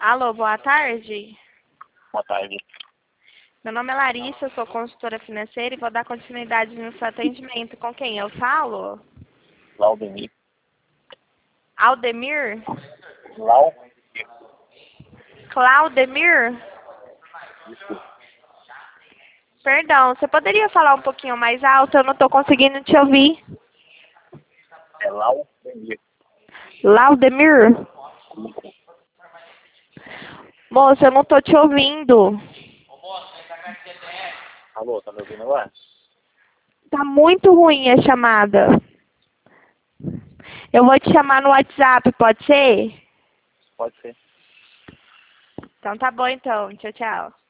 Alô, boa tarde. Boa tarde. Meu nome é Larissa, eu sou consultora financeira e vou dar continuidade no seu atendimento. Com quem eu falo? Laudemir. Aldemir? Lau? Claudemir? Isso. Perdão, você poderia falar um pouquinho mais alto? Eu não estou conseguindo te ouvir. É Laudemir. Laudemir? Moça, eu não estou te ouvindo. Alô, tá me ouvindo agora? Tá muito ruim a chamada. Eu vou te chamar no WhatsApp, pode ser? Pode ser. Então tá bom então. Tchau, tchau.